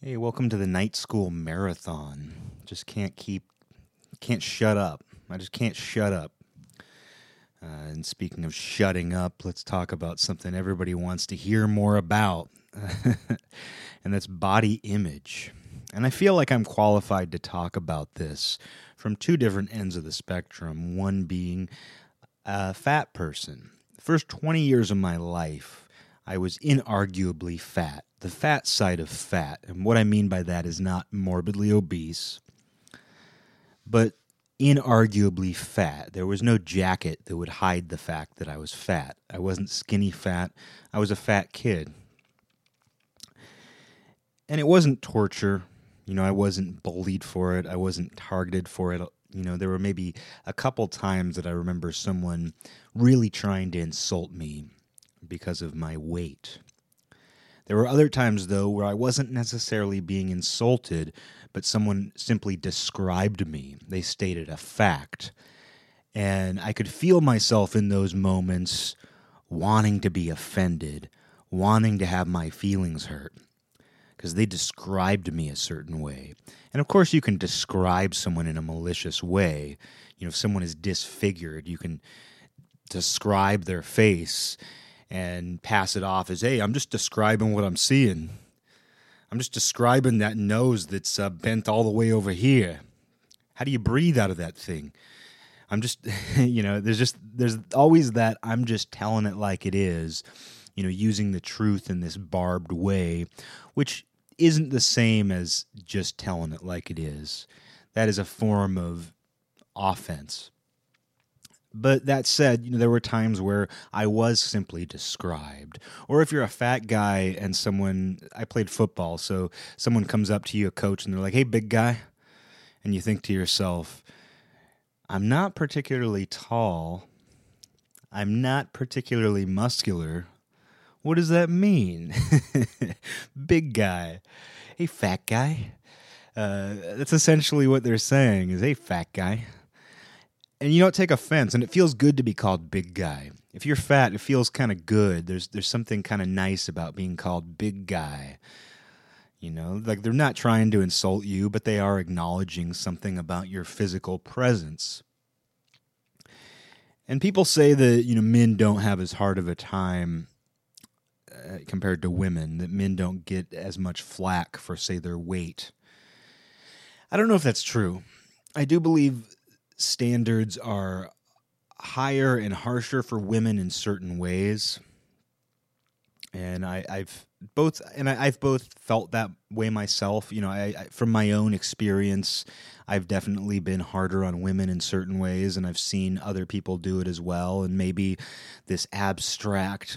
Hey, welcome to the Night School Marathon. Can't shut up. I just can't shut up. And speaking of shutting up, let's talk about something everybody wants to hear more about, and that's body image. And I feel like I'm qualified to talk about this from two different ends of the spectrum, one being a fat person. The first 20 years of my life, I was inarguably fat, the fat side of fat. And what I mean by that is not morbidly obese, but inarguably fat. There was no jacket that would hide the fact that I was fat. I wasn't skinny fat. I was a fat kid. And it wasn't torture. I wasn't bullied for it. I wasn't targeted for it. There were maybe a couple times that I remember someone really trying to insult me because of my weight. There were other times, though, where I wasn't necessarily being insulted, but someone simply described me. They stated a fact. And I could feel myself in those moments wanting to be offended, wanting to have my feelings hurt, because they described me a certain way. And of course, you can describe someone in a malicious way. If someone is disfigured, you can describe their face and pass it off as, hey, I'm just describing what I'm seeing. I'm just describing that nose that's bent all the way over here. How do you breathe out of that thing? I'm just, there's always that I'm just telling it like it is, using the truth in this barbed way, which isn't the same as just telling it like it is. That is a form of offense. But that said, there were times where I was simply described. Or if you're a fat guy and I played football, so someone comes up to you, a coach, and they're like, hey, big guy. And you think to yourself, I'm not particularly tall. I'm not particularly muscular. What does that mean? Big guy. Hey, fat guy. That's essentially what they're saying is, hey, fat guy. And you don't take offense, and it feels good to be called big guy. If you're fat, it feels kind of good. There's something kind of nice about being called big guy. Like they're not trying to insult you, but they are acknowledging something about your physical presence. And people say that, men don't have as hard of a time compared to women, that men don't get as much flack for, say, their weight. I don't know if that's true. I do believe standards are higher and harsher for women in certain ways, and I've both felt that way myself. I from my own experience, I've definitely been harder on women in certain ways, and I've seen other people do it as well. And maybe this abstract,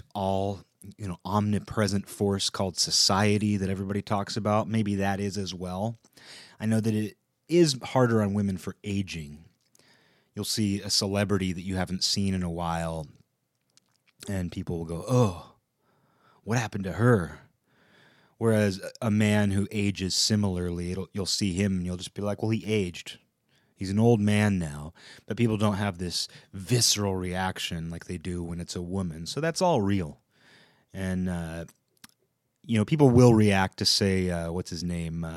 omnipresent force called society that everybody talks about, maybe that is as well. I know that it is harder on women for aging. You'll see a celebrity that you haven't seen in a while, and people will go, oh, what happened to her? Whereas a man who ages similarly, you'll see him, and you'll just be like, well, he aged. He's an old man now. But people don't have this visceral reaction like they do when it's a woman. So that's all real. And, people will react to, say, what's his name?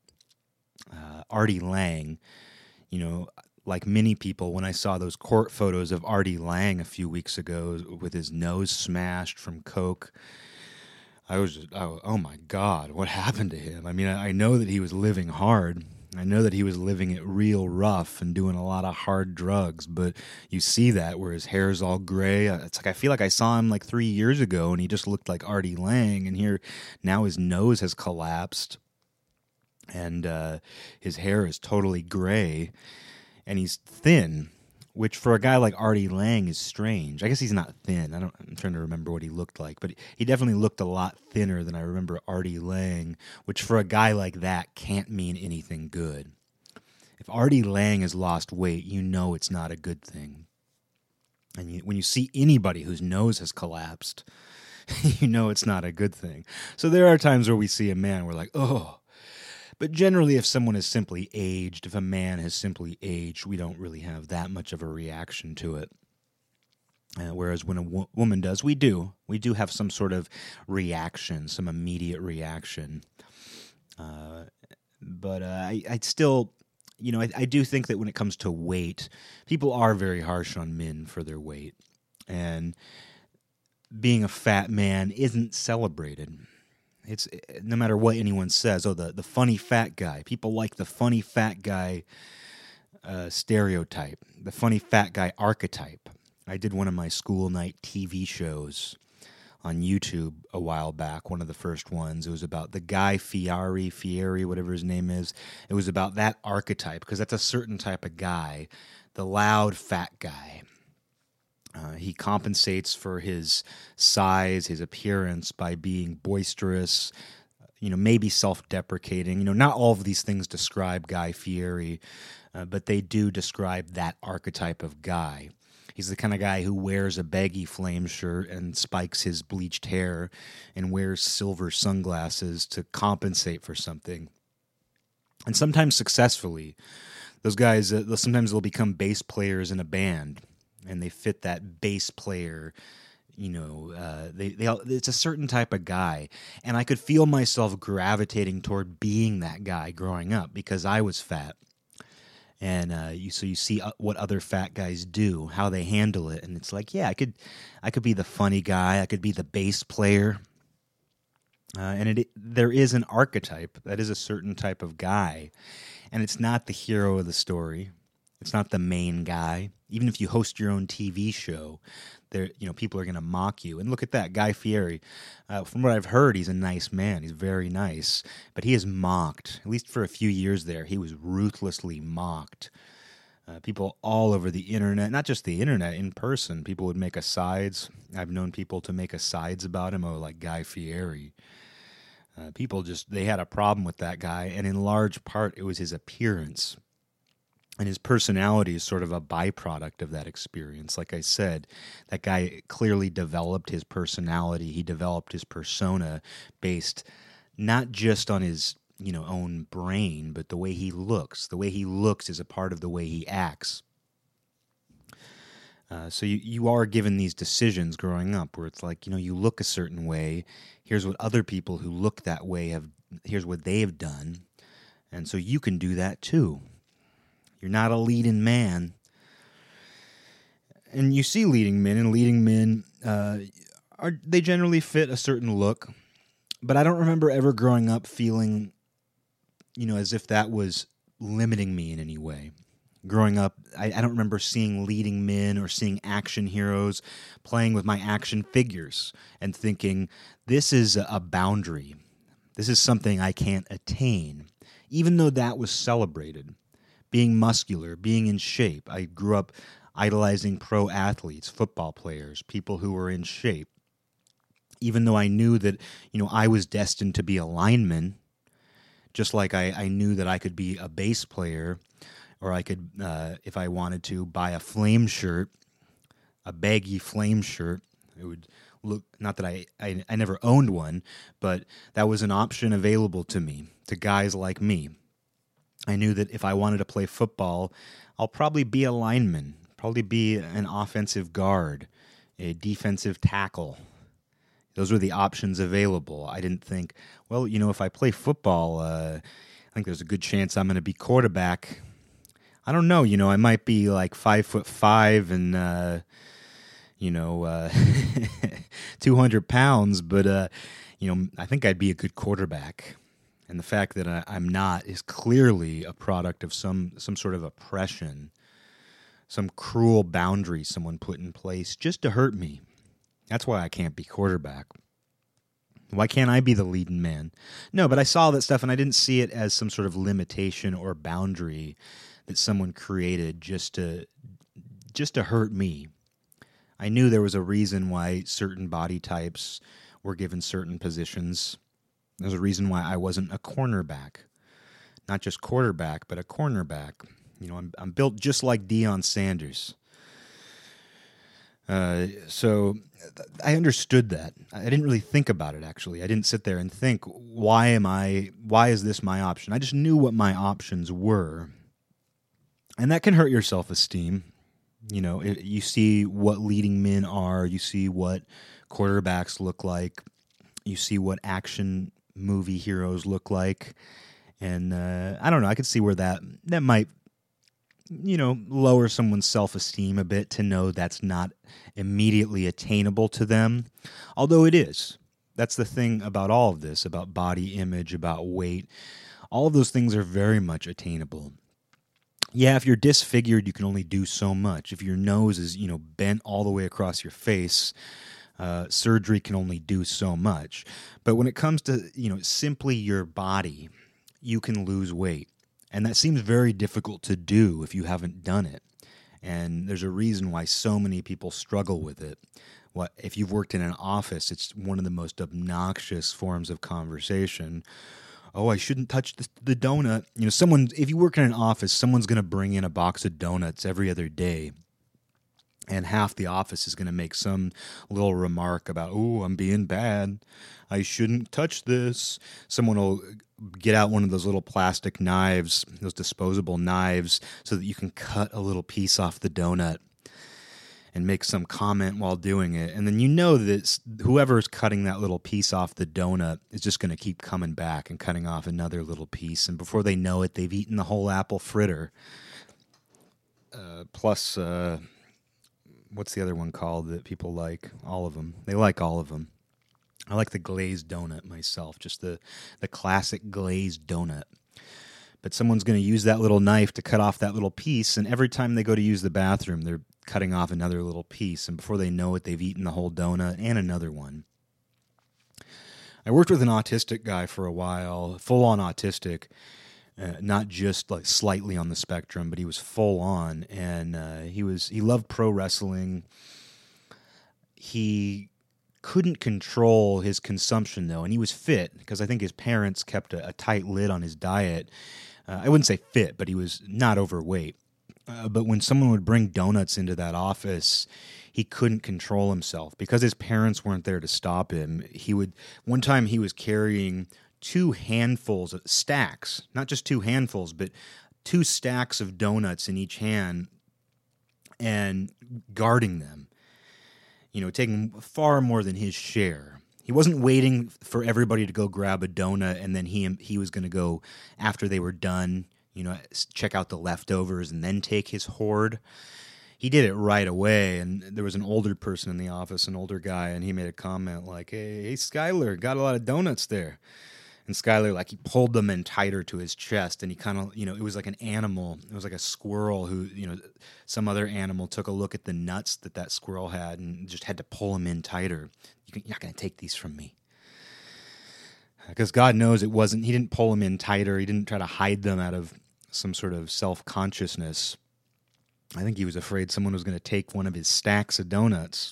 Artie Lang. Like many people, when I saw those court photos of Artie Lang a few weeks ago with his nose smashed from coke, I was just, oh my God, what happened to him? I mean, I know that he was living hard. I know that he was living it real rough and doing a lot of hard drugs, but you see that where his hair's all gray. It's like I feel like I saw him like 3 years ago and he just looked like Artie Lang, and here now his nose has collapsed and his hair is totally gray. And he's thin, which for a guy like Artie Lang is strange. I guess he's not thin. I'm trying to remember what he looked like, but he definitely looked a lot thinner than I remember Artie Lang, which for a guy like that can't mean anything good. If Artie Lang has lost weight, it's not a good thing. And when you see anybody whose nose has collapsed, it's not a good thing. So there are times where we see a man, we're like, oh. But generally, if someone has simply aged, if a man has simply aged, we don't really have that much of a reaction to it. Whereas when a woman does, we do have some sort of reaction, some immediate reaction. But I still, I do think that when it comes to weight, people are very harsh on men for their weight. And being a fat man isn't celebrated. It's no matter what anyone says. Oh, the funny fat guy. People like the funny fat guy stereotype, the funny fat guy archetype. I did one of my school night TV shows on YouTube a while back, one of the first ones. It was about the guy Fieri, whatever his name is. It was about that archetype, because that's a certain type of guy, the loud fat guy. He compensates for his size, his appearance, by being boisterous, maybe self-deprecating. Not all of these things describe Guy Fieri, but they do describe that archetype of guy. He's the kind of guy who wears a baggy flame shirt and spikes his bleached hair and wears silver sunglasses to compensate for something. And sometimes successfully. Those guys, sometimes they'll become bass players in a band, and they fit that bass player. It's a certain type of guy, and I could feel myself gravitating toward being that guy growing up because I was fat. And you see what other fat guys do, how they handle it, and it's like, yeah, I could be the funny guy, I could be the bass player, and there is an archetype that is a certain type of guy, and it's not the hero of the story, it's not the main guy. Even if you host your own TV show, people are going to mock you. And look at that, Guy Fieri. From what I've heard, he's a nice man. He's very nice. But he is mocked. At least for a few years there, he was ruthlessly mocked. People all over the internet, not just the internet, in person, people would make asides. I've known people to make asides about him, like Guy Fieri. People they had a problem with that guy, and in large part, it was his appearance. And his personality is sort of a byproduct of that experience. Like I said, that guy clearly developed his personality. He developed his persona based not just on his own brain, but the way he looks. The way he looks is a part of the way he acts. So you are given these decisions growing up where it's like, you look a certain way. Here's what other people who look that way here's what they have done. And so you can do that too. You're not a leading man. And you see leading men, and leading men, they generally fit a certain look. But I don't remember ever growing up feeling, as if that was limiting me in any way. Growing up, I don't remember seeing leading men or seeing action heroes playing with my action figures and thinking, this is a boundary. This is something I can't attain. Even though that was celebrated. Being muscular, being in shape. I grew up idolizing pro athletes, football players, people who were in shape. Even though I knew that, I was destined to be a lineman, just like I knew that I could be a bass player, or I could, if I wanted to, buy a flame shirt, a baggy flame shirt. It would look, not that I never owned one, but that was an option available to me, to guys like me. I knew that if I wanted to play football, I'll probably be a lineman, probably be an offensive guard, a defensive tackle. Those were the options available. I didn't think, well, if I play football, I think there's a good chance I'm going to be quarterback. I don't know, I might be like 5'5" and, 200 pounds, but, I think I'd be a good quarterback. And the fact that I'm not is clearly a product of some sort of oppression, some cruel boundary someone put in place just to hurt me. That's why I can't be quarterback. Why can't I be the leading man? No, but I saw that stuff and I didn't see it as some sort of limitation or boundary that someone created just to hurt me. I knew there was a reason why certain body types were given certain positions. There's a reason why I wasn't a cornerback. Not just quarterback, but a cornerback. I'm built just like Deion Sanders. So I understood that. I didn't really think about it, actually. I didn't sit there and think, why is this my option? I just knew what my options were. And that can hurt your self-esteem. You see what leading men are. You see what quarterbacks look like. You see what action movie heroes look like. And I don't know, I could see where that might, lower someone's self-esteem a bit to know that's not immediately attainable to them. Although it is. That's the thing about all of this, about body image, about weight. All of those things are very much attainable. Yeah, if you're disfigured, you can only do so much. If your nose is, bent all the way across your face, surgery can only do so much. But when it comes to, simply your body, you can lose weight. And that seems very difficult to do if you haven't done it. And there's a reason why so many people struggle with it. If you've worked in an office, it's one of the most obnoxious forms of conversation. Oh, I shouldn't touch the donut. If you work in an office, someone's going to bring in a box of donuts every other day. And half the office is going to make some little remark about, oh, I'm being bad. I shouldn't touch this. Someone will get out one of those little plastic knives, those disposable knives, so that you can cut a little piece off the donut and make some comment while doing it. And then that whoever's cutting that little piece off the donut is just going to keep coming back and cutting off another little piece. And before they know it, they've eaten the whole apple fritter. Plus, what's the other one called that people like? All of them. They like all of them. I like the glazed donut myself, just the classic glazed donut. But someone's going to use that little knife to cut off that little piece, and every time they go to use the bathroom, they're cutting off another little piece, and before they know it, they've eaten the whole donut and another one. I worked with an autistic guy for a while, full-on autistic, not just like slightly on the spectrum, but he was full-on, and he loved pro wrestling. He couldn't control his consumption, though, and he was fit because I think his parents kept a tight lid on his diet. I wouldn't say fit, but he was not overweight. But when someone would bring donuts into that office, he couldn't control himself because his parents weren't there to stop him. One time he was carrying 2 handfuls of stacks, not just 2 handfuls, but 2 stacks of donuts in each hand and guarding them, taking far more than his share. He wasn't waiting for everybody to go grab a donut and then he was going to go after they were done, check out the leftovers and then take his hoard. He did it right away, and there was an older person in the office, an older guy, and he made a comment like, hey, Skyler, got a lot of donuts there. And Skyler, he pulled them in tighter to his chest, and he kind of, it was like an animal. It was like a squirrel who, some other animal took a look at the nuts that squirrel had and just had to pull him in tighter. You're not going to take these from me. Because God knows he didn't pull them in tighter. He didn't try to hide them out of some sort of self-consciousness. I think he was afraid someone was going to take one of his stacks of donuts.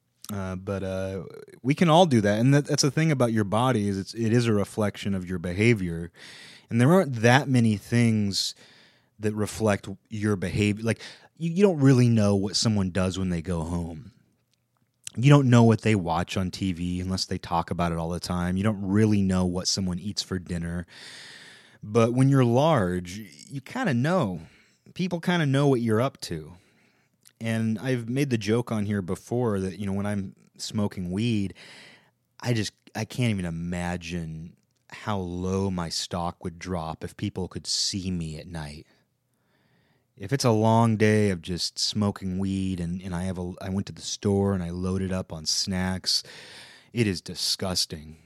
But we can all do that, and that's the thing about your body is it is a reflection of your behavior, and there aren't that many things that reflect your behavior. Like you don't really know what someone does when they go home. You don't know what they watch on TV unless they talk about it all the time. You don't really know what someone eats for dinner. But when you're large, you kind of know. People kind of know what you're up to. And I've made the joke on here before that, when I'm smoking weed, I can't even imagine how low my stock would drop if people could see me at night. If it's a long day of just smoking weed and I went to the store and I loaded up on snacks, it is disgusting.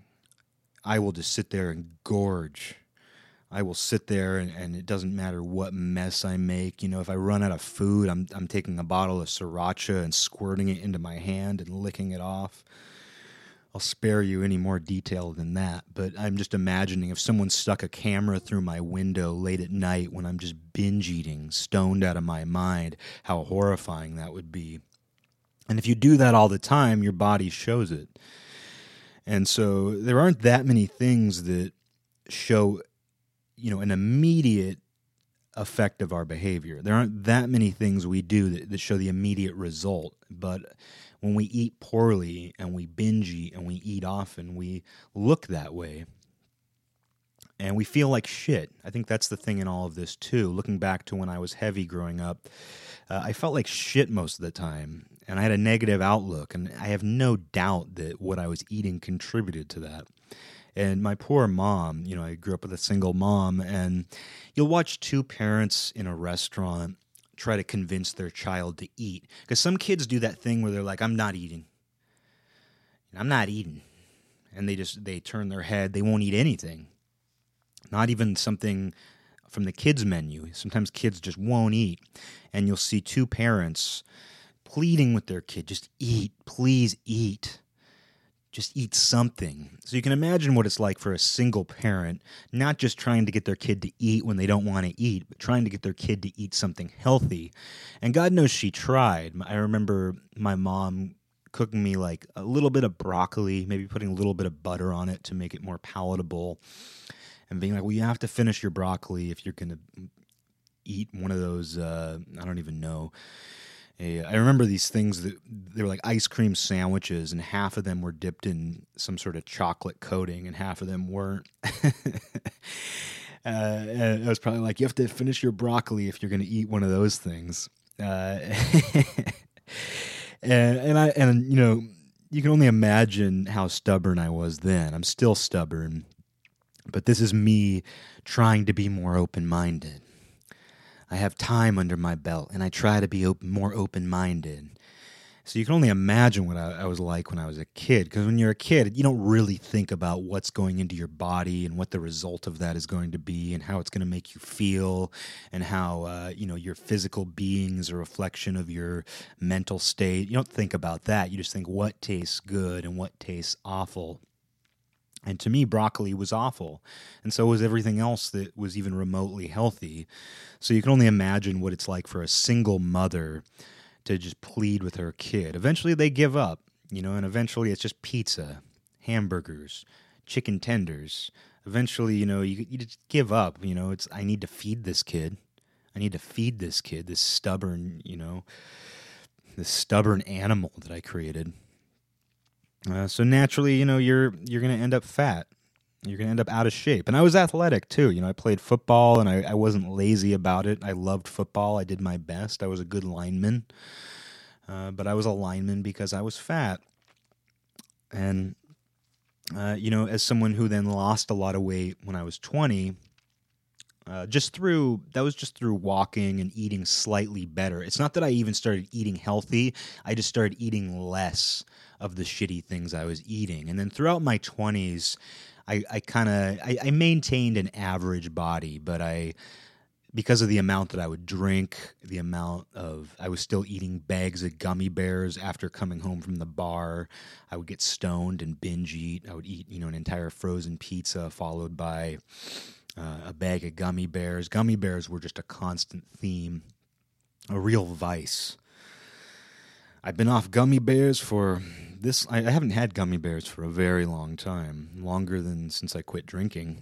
I will just sit there and gorge. I will sit there and it doesn't matter what mess I make. If I run out of food, I'm taking a bottle of sriracha and squirting it into my hand and licking it off. I'll spare you any more detail than that, but I'm just imagining if someone stuck a camera through my window late at night when I'm just binge eating, stoned out of my mind, how horrifying that would be. And if you do that all the time, your body shows it. And so there aren't that many things that show an immediate effect of our behavior. There aren't that many things we do that show the immediate result. But when we eat poorly and we binge eat and we eat often, we look that way. And we feel like shit. I think that's the thing in all of this, too. Looking back to when I was heavy growing up, I felt like shit most of the time. And I had a negative outlook. And I have no doubt that what I was eating contributed to that. And my poor mom, I grew up with a single mom, and you'll watch two parents in a restaurant try to convince their child to eat. Because some kids do that thing where they're like, I'm not eating. I'm not eating. And they turn their head. They won't eat anything. Not even something from the kids' menu. Sometimes kids just won't eat. And you'll see two parents pleading with their kid, just eat, please eat. Just eat something. So you can imagine what it's like for a single parent, not just trying to get their kid to eat when they don't want to eat, but trying to get their kid to eat something healthy. And God knows she tried. I remember my mom cooking me like a little bit of broccoli, maybe putting a little bit of butter on it to make it more palatable, and being like, well, you have to finish your broccoli if you're going to eat one of those, I don't even know. I remember these things that they were like ice cream sandwiches, and half of them were dipped in some sort of chocolate coating, and half of them weren't. And I was probably like, you have to finish your broccoli if you're going to eat one of those things. And you can only imagine how stubborn I was then. I'm still stubborn, but this is me trying to be more open-minded. I have time under my belt, and I try to be more open-minded. So you can only imagine what I was like when I was a kid, because when you're a kid, you don't really think about what's going into your body and what the result of that is going to be and how it's going to make you feel and how, your physical being is a reflection of your mental state. You don't think about that. You just think what tastes good and what tastes awful. And to me, broccoli was awful. And so was everything else that was even remotely healthy. So you can only imagine what it's like for a single mother to just plead with her kid. Eventually they give up, and eventually it's just pizza, hamburgers, chicken tenders. Eventually, you just give up. I need to feed this kid. I need to feed this kid, this stubborn animal that I created. So naturally, you're going to end up fat. You're going to end up out of shape. And I was athletic too. I played football, and I wasn't lazy about it. I loved football. I did my best. I was a good lineman. But I was a lineman because I was fat. And, as someone who then lost a lot of weight when I was 20, that was just through walking and eating slightly better. It's not that I even started eating healthy. I just started eating less of the shitty things I was eating. And then throughout my 20s, I maintained an average body, but because of the amount that I would drink, I was still eating bags of gummy bears after coming home from the bar. I would get stoned and binge eat. I would eat, an entire frozen pizza followed by a bag of gummy bears. Gummy bears were just a constant theme, a real vice. I've been off gummy bears for this. I haven't had gummy bears for a very long time, longer than since I quit drinking.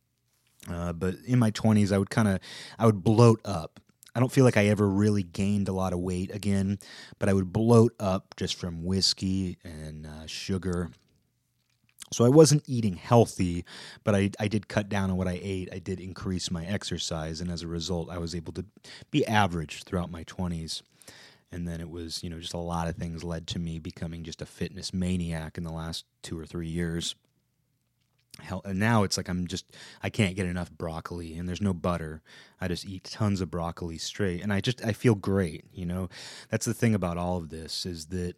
But in my 20s, I would bloat up. I don't feel like I ever really gained a lot of weight again, but I would bloat up just from whiskey and sugar. So I wasn't eating healthy, but I did cut down on what I ate. I did increase my exercise, and as a result, I was able to be average throughout my 20s. And then it was, just a lot of things led to me becoming just a fitness maniac in the last 2 or 3 years. Hell, and now it's like I can't get enough broccoli, and there's no butter. I just eat tons of broccoli straight, and I feel great, That's the thing about all of this, is that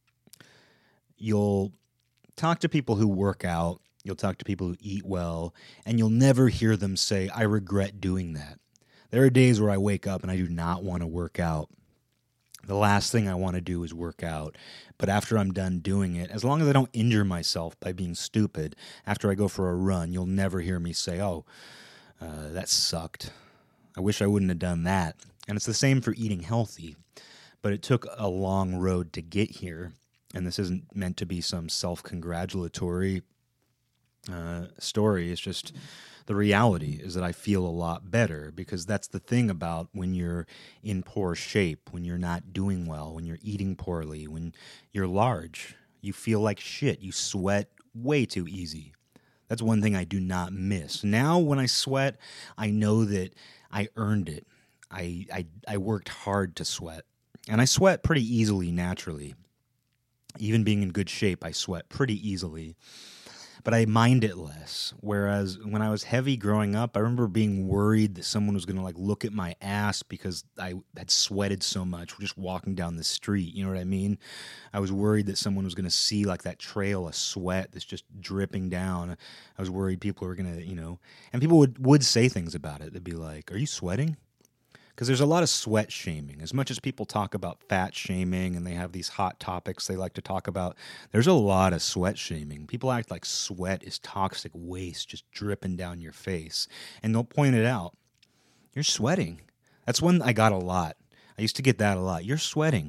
you'll talk to people who work out, you'll talk to people who eat well, and you'll never hear them say, I regret doing that. There are days where I wake up and I do not want to work out. The last thing I want to do is work out. But after I'm done doing it, as long as I don't injure myself by being stupid, after I go for a run, you'll never hear me say, that sucked. I wish I wouldn't have done that. And it's the same for eating healthy. But it took a long road to get here. And this isn't meant to be some self-congratulatory story. It's just the reality is that I feel a lot better, because that's the thing about when you're in poor shape, when you're not doing well, when you're eating poorly, when you're large, you feel like shit. You sweat way too easy. That's one thing I do not miss. Now when I sweat, I know that I earned it. I worked hard to sweat. And I sweat pretty easily naturally. Even being in good shape, I sweat pretty easily. but I mind it less. Whereas when I was heavy growing up, I remember being worried that someone was going to like look at my ass because I had sweated so much just walking down the street. You know what I mean? I was worried that someone was going to see like that trail of sweat that's just dripping down. I was worried people were going to, and people would say things about it. They'd be like, "Are you sweating?" Because there's a lot of sweat shaming. As much as people talk about fat shaming and they have these hot topics they like to talk about, there's a lot of sweat shaming. People act like sweat is toxic waste just dripping down your face. And they'll point it out. You're sweating. That's one I got a lot. I used to get that a lot. You're sweating.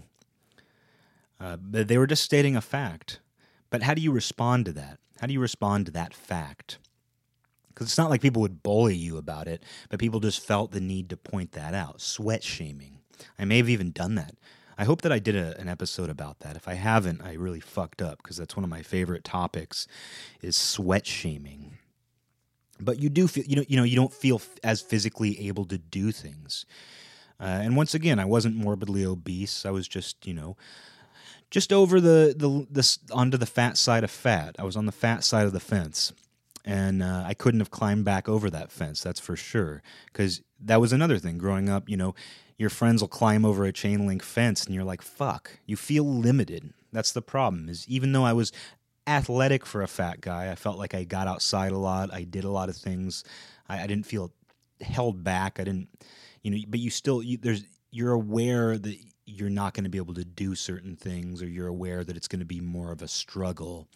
They were just stating a fact. But how do you respond to that? How do you respond to that fact? Because it's not like people would bully you about it, but people just felt the need to point that out. Sweat shaming. I may have even done that. I hope that I did an episode about that. If I haven't, I really fucked up because that's one of my favorite topics is sweat shaming. But you do feel, you don't feel as physically able to do things. And once again, I wasn't morbidly obese. I was just, just over the onto the fat side of fat. I was on the fat side of the fence. And I couldn't have climbed back over that fence, that's for sure. Because that was another thing. Growing up, your friends will climb over a chain link fence and you're like, fuck. You feel limited. That's the problem, is even though I was athletic for a fat guy, I felt like I got outside a lot. I did a lot of things. I didn't feel held back. I didn't, but you still, you're aware that you're not going to be able to do certain things, or you're aware that it's going to be more of a struggle.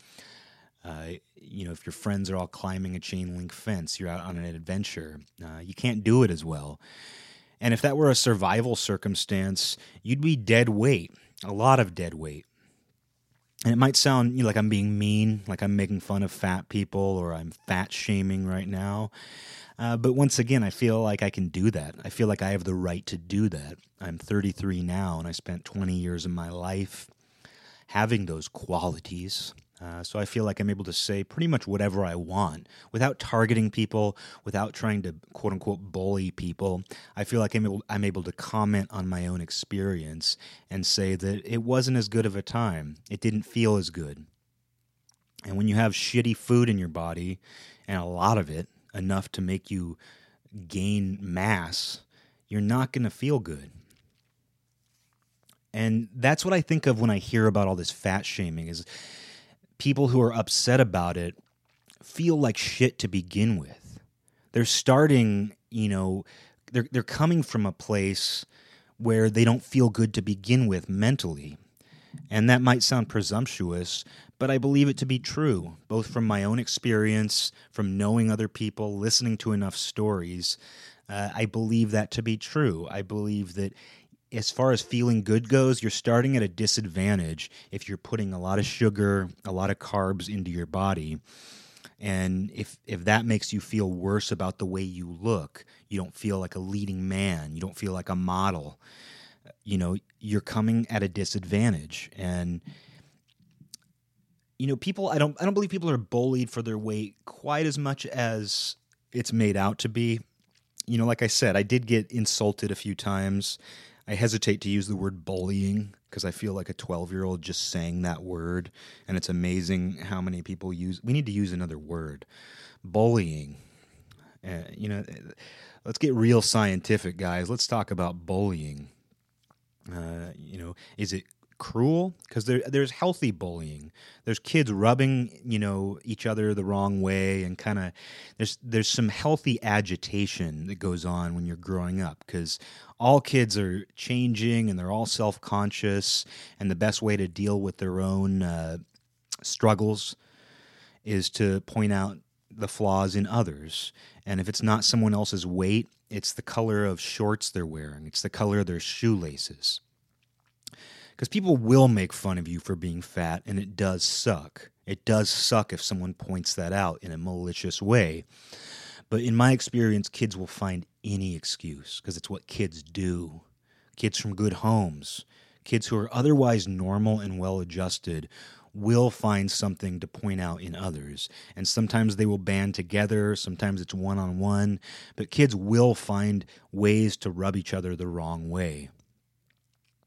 If your friends are all climbing a chain link fence, you're out on an adventure, you can't do it as well. And if that were a survival circumstance, you'd be dead weight, a lot of dead weight. And it might sound like I'm being mean, like I'm making fun of fat people, or I'm fat shaming right now. But once again, I feel like I can do that. I feel like I have the right to do that. I'm 33 now, and I spent 20 years of my life having those qualities. So I feel like I'm able to say pretty much whatever I want without targeting people, without trying to quote unquote bully people. I feel like I'm able to comment on my own experience and say that it wasn't as good of a time. It didn't feel as good. And when you have shitty food in your body, and a lot of it, enough to make you gain mass, you're not going to feel good. And that's what I think of when I hear about all this fat shaming, is people who are upset about it feel like shit to begin with. They're starting, they're coming from a place where they don't feel good to begin with mentally. And that might sound presumptuous, but I believe it to be true, both from my own experience, from knowing other people, listening to enough stories. I believe that to be true. I believe that as far as feeling good goes, you're starting at a disadvantage if you're putting a lot of sugar, a lot of carbs into your body. And if that makes you feel worse about the way you look, you don't feel like a leading man, you don't feel like a model, you're coming at a disadvantage. And people, I don't believe people are bullied for their weight quite as much as it's made out to be. Like I said, I did get insulted a few times. I hesitate to use the word bullying because I feel like a 12-year-old just saying that word, and it's amazing how many people use. We need to use another word, bullying. Let's get real scientific, guys. Let's talk about bullying. Is it cruel? Because there's healthy bullying. There's kids rubbing, each other the wrong way, and kind of there's some healthy agitation that goes on when you're growing up, because all kids are changing and they're all self-conscious, and the best way to deal with their own struggles is to point out the flaws in others. And if it's not someone else's weight, it's the color of shorts they're wearing. It's the color of their shoelaces. Because people will make fun of you for being fat, and it does suck. It does suck if someone points that out in a malicious way. But in my experience, kids will find any excuse, because it's what kids do. Kids from good homes, kids who are otherwise normal and well-adjusted, will find something to point out in others. And sometimes they will band together, sometimes it's one-on-one, but kids will find ways to rub each other the wrong way.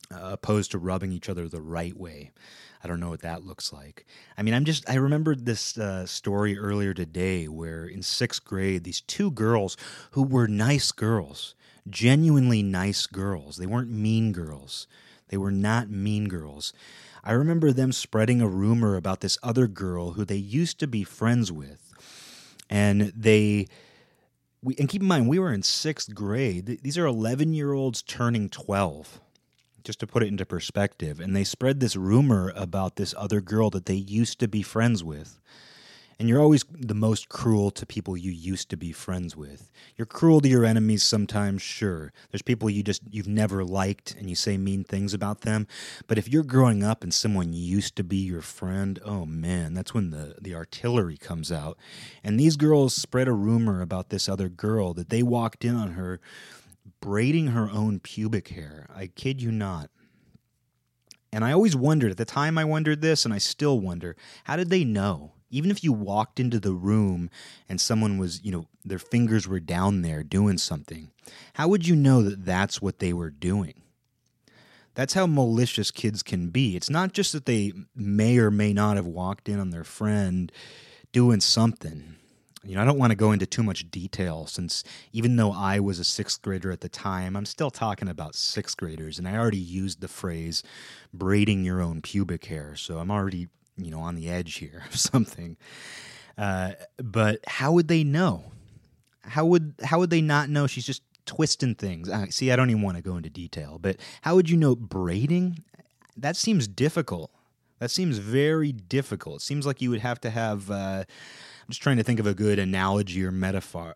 opposed to rubbing each other the right way. I don't know what that looks like. I mean, I remembered this story earlier today where in sixth grade, these two girls who were nice girls, genuinely nice girls, they weren't mean girls. They were not mean girls. I remember them spreading a rumor about this other girl who they used to be friends with. And and keep in mind, we were in sixth grade. These are 11-year-olds turning 12. Just to put it into perspective. And they spread this rumor about this other girl that they used to be friends with. And you're always the most cruel to people you used to be friends with. You're cruel to your enemies sometimes, sure. There's people you've never liked and you say mean things about them. But if you're growing up and someone used to be your friend, oh man, that's when the artillery comes out. And these girls spread a rumor about this other girl that they walked in on her braiding her own pubic hair. I kid you not. And I always wondered, at the time I wondered this, and I still wonder, how did they know? Even if you walked into the room and someone was, their fingers were down there doing something, how would you know that that's what they were doing? That's how malicious kids can be. It's not just that they may or may not have walked in on their friend doing something. I don't want to go into too much detail since even though I was a sixth grader at the time, I'm still talking about sixth graders, and I already used the phrase braiding your own pubic hair, so I'm already, on the edge here of something. But how would they know? How would they not know she's just twisting things? See, I don't even want to go into detail, but how would you know braiding? That seems difficult. That seems very difficult. It seems like you would have to have... I'm just trying to think of a good analogy or metaphor.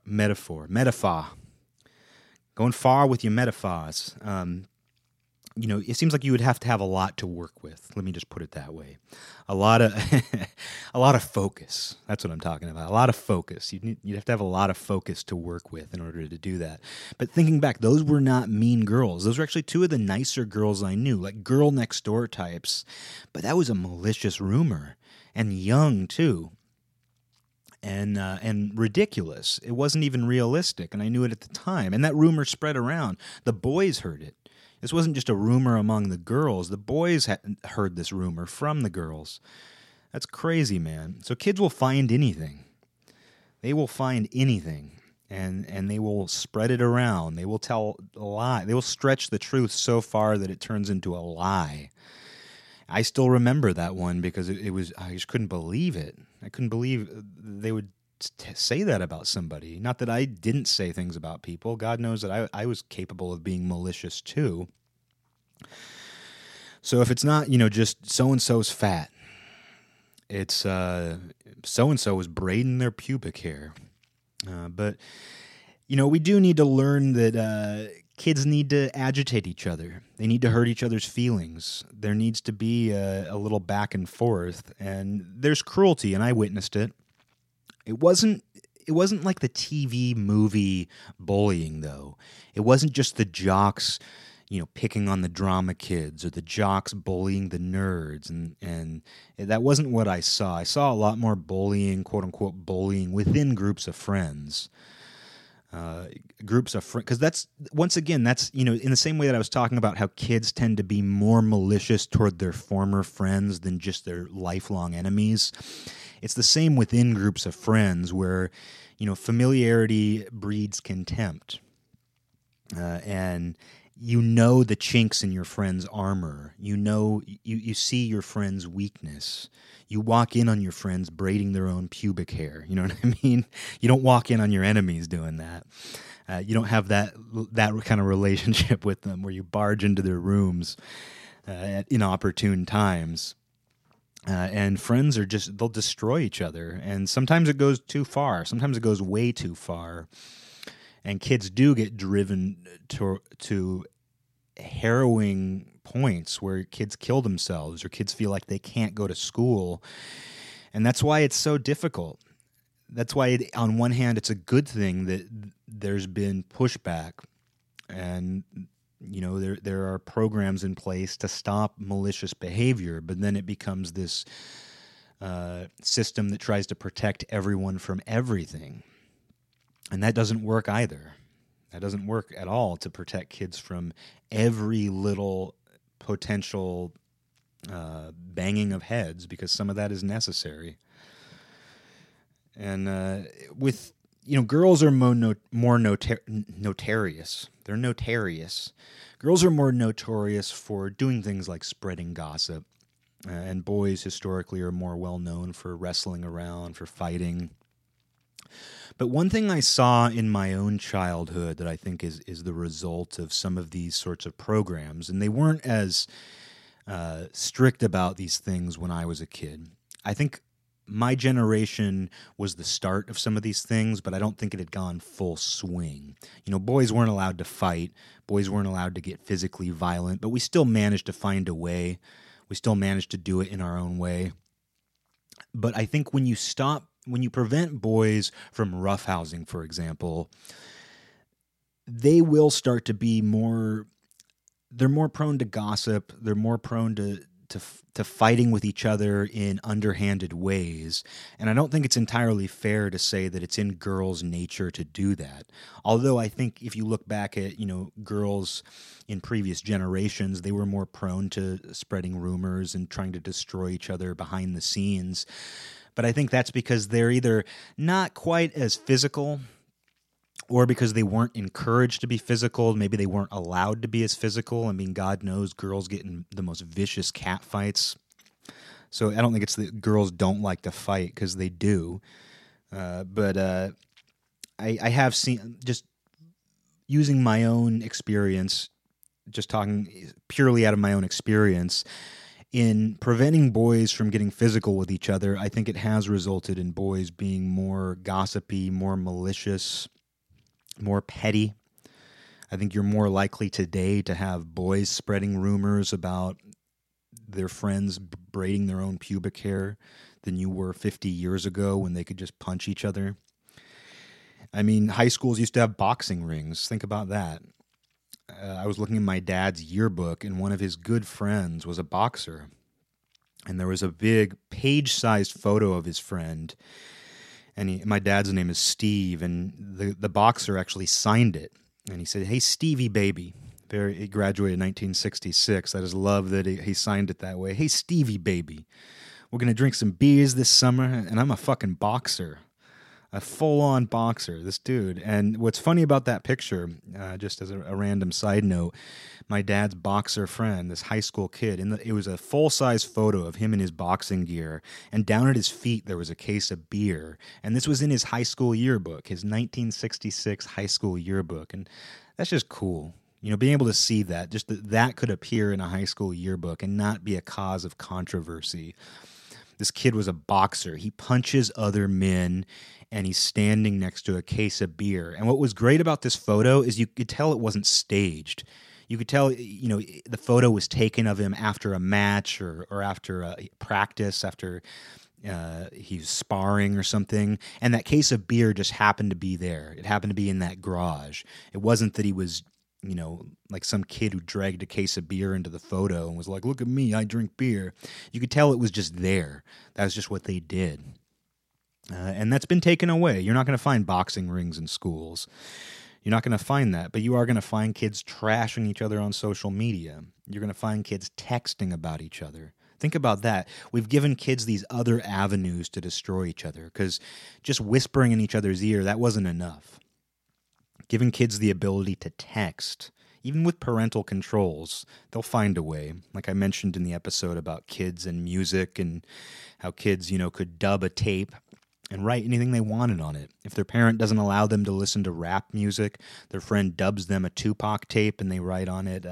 Going far with your metaphors. It seems like you would have to have a lot to work with. Let me just put it that way. A lot of focus. That's what I'm talking about. A lot of focus. You'd have to have a lot of focus to work with in order to do that. But thinking back, those were not mean girls. Those were actually two of the nicer girls I knew, like girl next door types. But that was a malicious rumor, and young too. And ridiculous. It wasn't even realistic, and I knew it at the time. And that rumor spread around. The boys heard it. This wasn't just a rumor among the girls. The boys heard this rumor from the girls. That's crazy, man. So kids will find anything. They will find anything, and they will spread it around. They will tell a lie. They will stretch the truth so far that it turns into a lie. I still remember that one because it was, I just couldn't believe it. I couldn't believe they would say that about somebody. Not that I didn't say things about people. God knows that I was capable of being malicious too. So if it's not, just so-and-so's fat, it's so-and-so is braiding their pubic hair. But we do need to learn that kids need to agitate each other. They need to hurt each other's feelings. There needs to be a little back and forth, and there's cruelty, and I witnessed it. It wasn't like the TV movie bullying, though. It wasn't just the jocks, picking on the drama kids or the jocks bullying the nerds, and that wasn't what I saw. I saw a lot more bullying, quote-unquote bullying, within groups of friends. Because that's, once again, that's, in the same way that I was talking about how kids tend to be more malicious toward their former friends than just their lifelong enemies. It's the same within groups of friends where, familiarity breeds contempt. And the chinks in your friend's armor. You see your friend's weakness. You walk in on your friends braiding their own pubic hair. You know what I mean? You don't walk in on your enemies doing that. You don't have that kind of relationship with them where you barge into their rooms at inopportune times. And friends they'll destroy each other. And sometimes it goes too far. Sometimes it goes way too far. And kids do get driven to harrowing points where kids kill themselves or kids feel like they can't go to school. And that's why it's so difficult. That's why, on one hand, it's a good thing that there's been pushback and, there are programs in place to stop malicious behavior, but then it becomes this system that tries to protect everyone from everything. And that doesn't work either. That doesn't work at all to protect kids from every little potential banging of heads, because some of that is necessary. And with, girls are more notarious. They're notarious. Girls are more notorious for doing things like spreading gossip. And boys historically are more well known for wrestling around, for fighting. But one thing I saw in my own childhood that I think is the result of some of these sorts of programs, and they weren't as strict about these things when I was a kid. I think my generation was the start of some of these things, but I don't think it had gone full swing. Boys weren't allowed to fight. Boys weren't allowed to get physically violent, but we still managed to find a way. We still managed to do it in our own way. But I think when you prevent boys from roughhousing, for example, they will start to be they're more prone to gossip. They're more prone to fighting with each other in underhanded ways. And I don't think it's entirely fair to say that it's in girls' nature to do that. Although I think if you look back at, girls in previous generations, they were more prone to spreading rumors and trying to destroy each other behind the scenes. But I think that's because they're either not quite as physical, or because they weren't encouraged to be physical. Maybe they weren't allowed to be as physical. I mean, God knows girls get in the most vicious cat fights. So I don't think it's that girls don't like to fight, because they do. But I have seen, just using my own experience, just talking purely out of my own experience, in preventing boys from getting physical with each other, I think it has resulted in boys being more gossipy, more malicious, more petty. I think you're more likely today to have boys spreading rumors about their friends braiding their own pubic hair than you were 50 years ago when they could just punch each other. I mean, high schools used to have boxing rings. Think about that. I was looking at my dad's yearbook, and one of his good friends was a boxer. And there was a big page-sized photo of his friend. And my dad's name is Steve, and the boxer actually signed it. And he said, "Hey, Stevie baby." He graduated in 1966. I just love that he signed it that way. "Hey, Stevie baby, we're going to drink some beers this summer, and I'm a fucking boxer." A full-on boxer, this dude. And what's funny about that picture, just as a random side note, my dad's boxer friend, this high school kid, it was a full-size photo of him in his boxing gear, and down at his feet there was a case of beer. And this was in his high school yearbook, his 1966 high school yearbook. And that's just cool. Being able to see that, just that could appear in a high school yearbook and not be a cause of controversy. This kid was a boxer. He punches other men, and he's standing next to a case of beer. And what was great about this photo is you could tell it wasn't staged. You could tell, the photo was taken of him after a match or after a practice, after he was sparring or something. And that case of beer just happened to be there. It happened to be in that garage. It wasn't that he was, like some kid who dragged a case of beer into the photo and was like, "Look at me, I drink beer." You could tell it was just there. That was just what they did. And that's been taken away. You're not going to find boxing rings in schools. You're not going to find that, but you are going to find kids trashing each other on social media. You're going to find kids texting about each other. Think about that. We've given kids these other avenues to destroy each other, because just whispering in each other's ear, that wasn't enough. Giving kids the ability to text, even with parental controls, they'll find a way. Like I mentioned in the episode about kids and music, and how kids, could dub a tape and write anything they wanted on it. If their parent doesn't allow them to listen to rap music, their friend dubs them a Tupac tape and they write on it,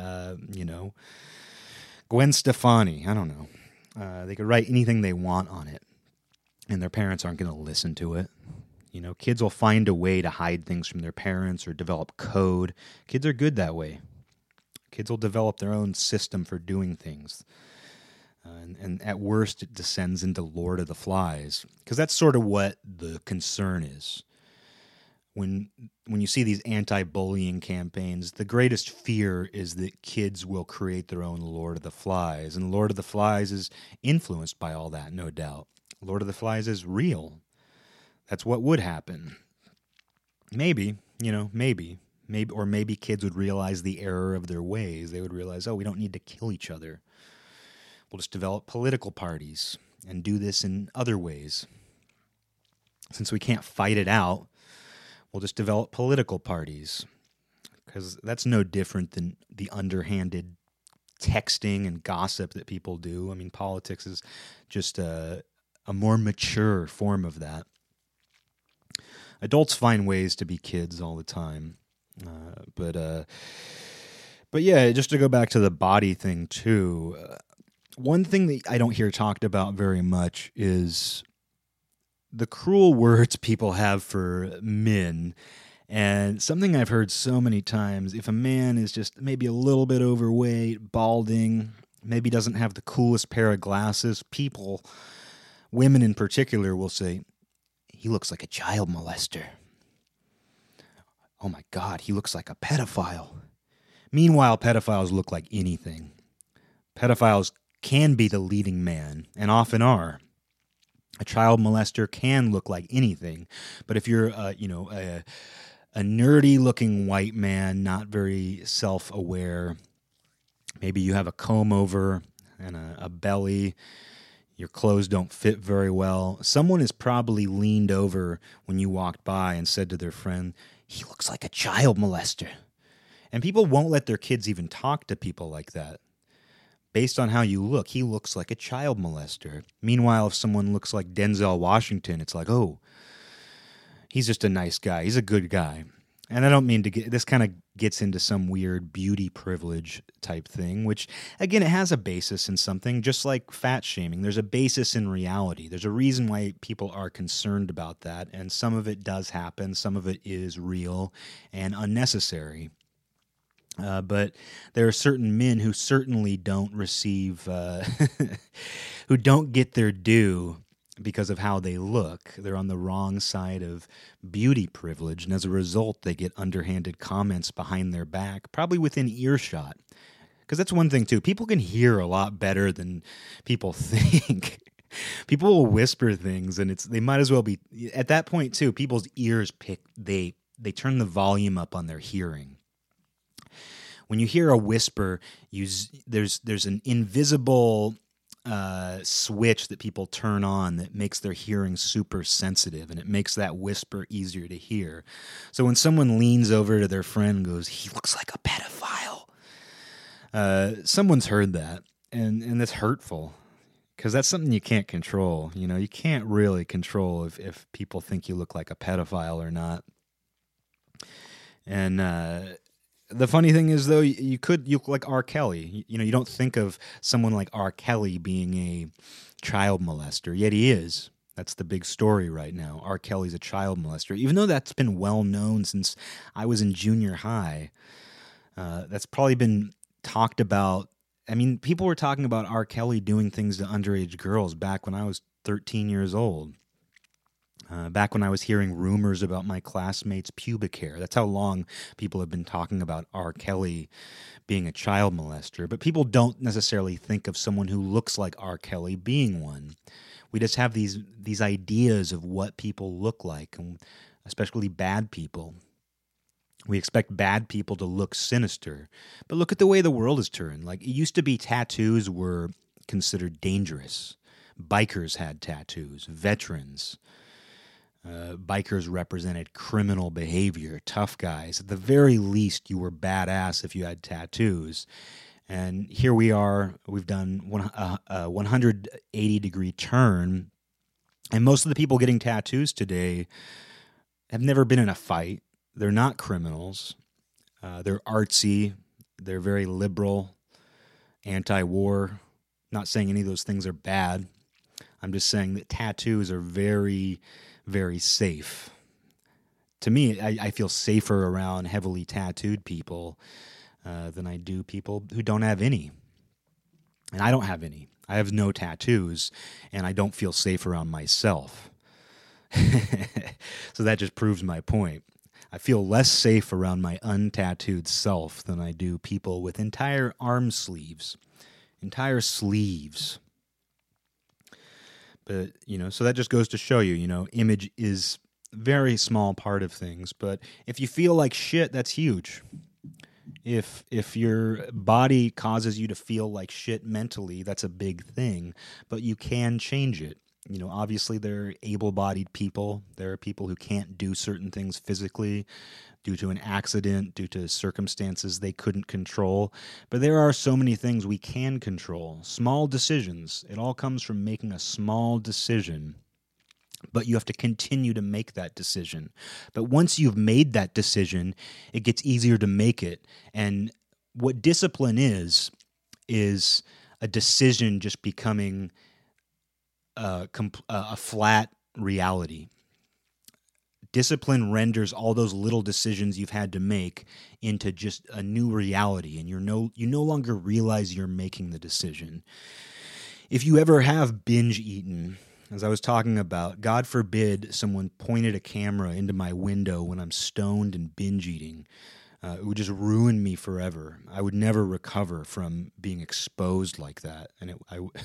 Gwen Stefani. I don't know. They could write anything they want on it, and their parents aren't going to listen to it. Kids will find a way to hide things from their parents or develop code. Kids are good that way. Kids will develop their own system for doing things. And at worst, it descends into Lord of the Flies, because that's sort of what the concern is. When you see these anti-bullying campaigns, the greatest fear is that kids will create their own Lord of the Flies, and Lord of the Flies is influenced by all that, no doubt. Lord of the Flies is real. That's what would happen. Maybe, maybe. Maybe kids would realize the error of their ways. They would realize, oh, we don't need to kill each other. We'll just develop political parties and do this in other ways. Since we can't fight it out, we'll just develop political parties. Because that's no different than the underhanded texting and gossip that people do. I mean, politics is just a more mature form of that. Adults find ways to be kids all the time. But yeah, just to go back to the body thing too, one thing that I don't hear talked about very much is the cruel words people have for men. And something I've heard so many times, if a man is just maybe a little bit overweight, balding, maybe doesn't have the coolest pair of glasses, women in particular, will say, he looks like a child molester. Oh my God, he looks like a pedophile. Meanwhile, pedophiles look like anything. Pedophiles can be the leading man, and often are. A child molester can look like anything, but if you're, a nerdy-looking white man, not very self-aware, maybe you have a comb-over and a belly, your clothes don't fit very well, someone has probably leaned over when you walked by and said to their friend, he looks like a child molester. And people won't let their kids even talk to people like that. Based on how you look, he looks like a child molester. Meanwhile, if someone looks like Denzel Washington, it's like, oh, he's just a nice guy. He's a good guy. And I don't mean to get, this kind of gets into some weird beauty privilege type thing, which, again, it has a basis in something, just like fat shaming. There's a basis in reality. There's a reason why people are concerned about that, and some of it does happen. Some of it is real and unnecessary. But there are certain men who certainly don't receive, who don't get their due because of how they look. They're on the wrong side of beauty privilege, and as a result, they get underhanded comments behind their back, probably within earshot. Because that's one thing, too. People can hear a lot better than people think. People will whisper things, and they might as well be, at that point, too, people's ears they turn the volume up on their hearing. When you hear a whisper, there's an invisible switch that people turn on that makes their hearing super sensitive, and it makes that whisper easier to hear. So when someone leans over to their friend and goes, he looks like a pedophile, someone's heard that, and that's hurtful, because that's something you can't control. You know, you can't really control if people think you look like a pedophile or not. And the funny thing is, though, you look like R. Kelly. You don't think of someone like R. Kelly being a child molester, yet he is. That's the big story right now. R. Kelly's a child molester. Even though that's been well known since I was in junior high, that's probably been talked about. I mean, people were talking about R. Kelly doing things to underage girls back when I was 13 years old. Back when I was hearing rumors about my classmates' pubic hair. That's how long people have been talking about R. Kelly being a child molester. But people don't necessarily think of someone who looks like R. Kelly being one. We just have these ideas of what people look like, and especially bad people. We expect bad people to look sinister. But look at the way the world has turned. Like, it used to be tattoos were considered dangerous. Bikers had tattoos. Veterans. Bikers represented criminal behavior, tough guys. At the very least, you were badass if you had tattoos. And here we are. We've done a 180-degree turn. And most of the people getting tattoos today have never been in a fight. They're not criminals. They're artsy. They're very liberal, anti-war. Not saying any of those things are bad. I'm just saying that tattoos are very, very safe. To me, I feel safer around heavily tattooed people than I do people who don't have any. And I don't have any. I have no tattoos, and I don't feel safe around myself. So that just proves my point. I feel less safe around my untattooed self than I do people with entire arm sleeves, entire sleeves. But, so that just goes to show you, image is very small part of things. But if you feel like shit, that's huge. If your body causes you to feel like shit mentally, that's a big thing, but you can change it. Obviously there are able-bodied people. There are people who can't do certain things physically due to an accident, due to circumstances they couldn't control. But there are so many things we can control. Small decisions. It all comes from making a small decision. But you have to continue to make that decision. But once you've made that decision, it gets easier to make it. And what discipline is a decision just becoming a flat reality. Discipline renders all those little decisions you've had to make into just a new reality, and you no longer realize you're making the decision. If you ever have binge eaten, as I was talking about, God forbid someone pointed a camera into my window when I'm stoned and binge eating. It would just ruin me forever. I would never recover from being exposed like that. And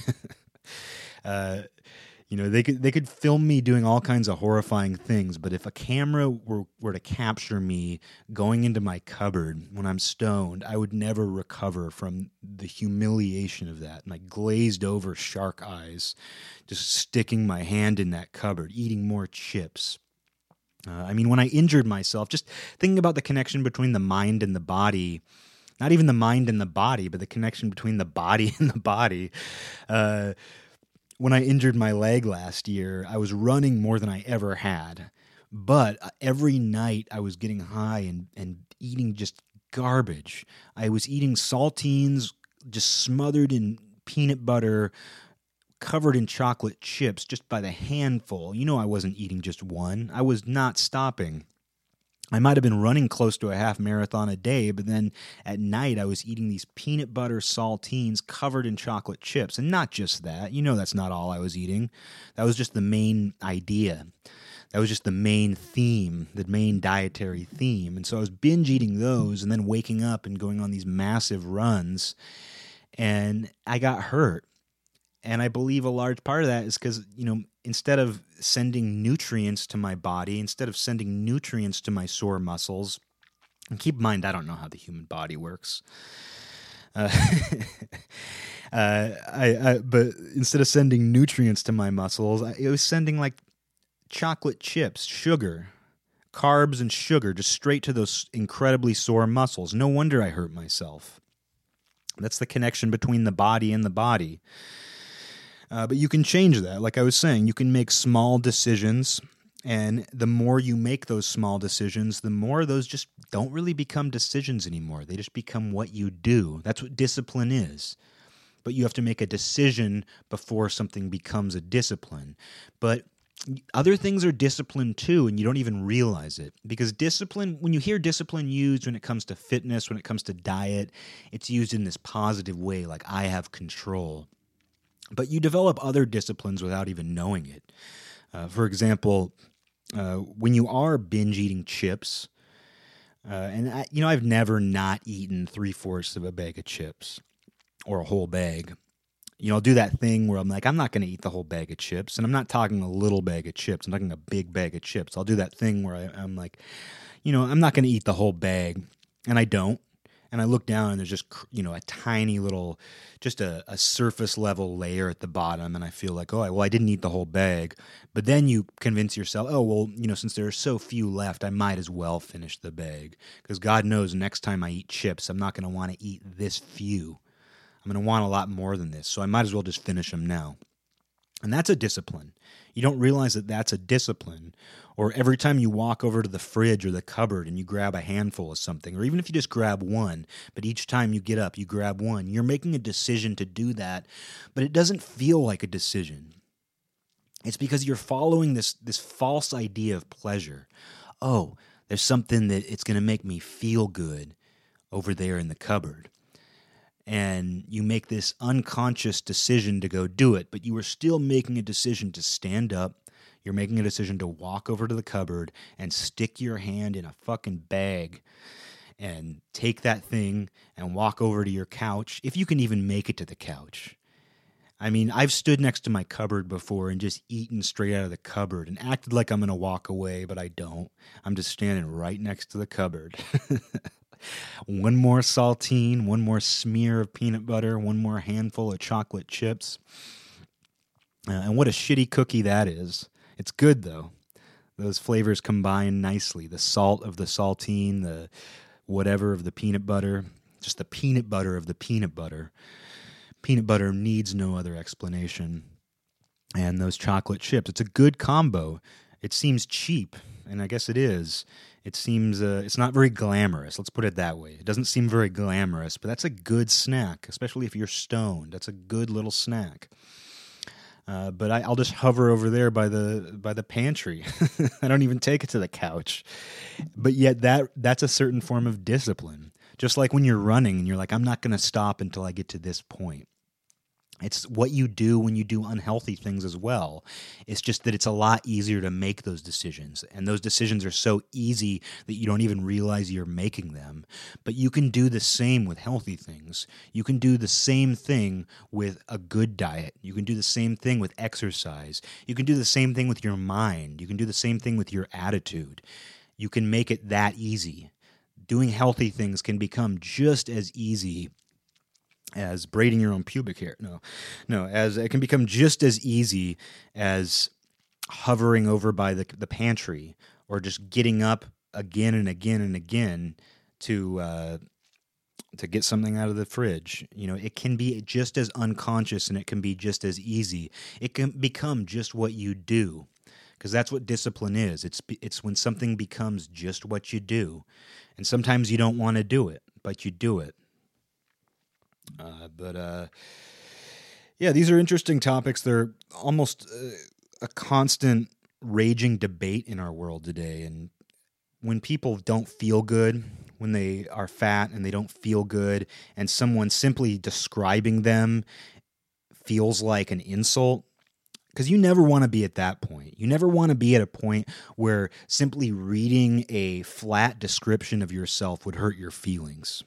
they could film me doing all kinds of horrifying things, but if a camera were to capture me going into my cupboard when I'm stoned, I would never recover from the humiliation of that. My glazed over shark eyes, just sticking my hand in that cupboard, eating more chips. When I injured myself, just thinking about the connection between the mind and the body, not even the mind and the body, but the connection between the body and the body. When I injured my leg last year, I was running more than I ever had. But every night I was getting high and eating just garbage. I was eating saltines just smothered in peanut butter, covered in chocolate chips just by the handful. I wasn't eating just one. I was not stopping. I might have been running close to a half marathon a day, but then at night I was eating these peanut butter saltines covered in chocolate chips. And not just that. That's not all I was eating. That was just the main idea. That was just the main theme, the main dietary theme. And so I was binge eating those and then waking up and going on these massive runs. And I got hurt. And I believe a large part of that is because, instead of sending nutrients to my body, instead of sending nutrients to my sore muscles, and keep in mind, I don't know how the human body works. But instead of sending nutrients to my muscles, it was sending like chocolate chips, sugar, carbs and sugar, just straight to those incredibly sore muscles. No wonder I hurt myself. That's the connection between the body and the body. But you can change that. Like I was saying, you can make small decisions, and the more you make those small decisions, the more those just don't really become decisions anymore. They just become what you do. That's what discipline is. But you have to make a decision before something becomes a discipline. But other things are discipline too, and you don't even realize it. Because discipline, when you hear discipline used when it comes to fitness, when it comes to diet, it's used in this positive way, like I have control. But you develop other disciplines without even knowing it. For example, when you are binge eating chips, I've never not eaten 3/4 of a bag of chips or a whole bag. I'll do that thing where I'm like, I'm not going to eat the whole bag of chips. And I'm not talking a little bag of chips. I'm talking a big bag of chips. I'll do that thing where I'm like, I'm not going to eat the whole bag. And I don't. And I look down and there's just, a tiny little, just a surface level layer at the bottom. And I feel like, I didn't eat the whole bag. But then you convince yourself, since there are so few left, I might as well finish the bag. Because God knows next time I eat chips, I'm not going to want to eat this few. I'm going to want a lot more than this. So I might as well just finish them now. And that's a discipline. You don't realize that that's a discipline. Or every time you walk over to the fridge or the cupboard and you grab a handful of something, or even if you just grab one, but each time you get up, you grab one, you're making a decision to do that, but it doesn't feel like a decision. It's because you're following this false idea of pleasure. Oh, there's something that it's going to make me feel good over there in the cupboard. And you make this unconscious decision to go do it, but you are still making a decision to stand up. You're making a decision to walk over to the cupboard and stick your hand in a fucking bag and take that thing and walk over to your couch, if you can even make it to the couch. I mean, I've stood next to my cupboard before and just eaten straight out of the cupboard and acted like I'm going to walk away, but I don't. I'm just standing right next to the cupboard. One more saltine, one more smear of peanut butter, one more handful of chocolate chips. And what a shitty cookie that is. It's good, though. Those flavors combine nicely. The salt of the saltine, the whatever of the peanut butter, just the peanut butter of the peanut butter. Peanut butter needs no other explanation. And those chocolate chips, it's a good combo. It seems cheap, and I guess it is. It seems, it's not very glamorous, let's put it that way. It doesn't seem very glamorous, but that's a good snack, especially if you're stoned. That's a good little snack. But I'll just hover over there by the pantry. I don't even take it to the couch. But yet that's a certain form of discipline. Just like when you're running and you're like, I'm not going to stop until I get to this point. It's what you do when you do unhealthy things as well. It's just that it's a lot easier to make those decisions. And those decisions are so easy that you don't even realize you're making them. But you can do the same with healthy things. You can do the same thing with a good diet. You can do the same thing with exercise. You can do the same thing with your mind. You can do the same thing with your attitude. You can make it that easy. Doing healthy things can become just as easy as braiding your own pubic hair. No, as it can become just as easy as hovering over by the pantry or just getting up again and again and again to get something out of the fridge. You know, it can be just as unconscious and it can be just as easy. It can become just what you do, because that's what discipline is. It's when something becomes just what you do. And sometimes you don't want to do it, but you do it. Yeah, these are interesting topics. They're almost a constant raging debate in our world today. And when people don't feel good, when they are fat and they don't feel good, and someone simply describing them feels like an insult, because you never want to be at that point. You never want to be at a point where simply reading a flat description of yourself would hurt your feelings.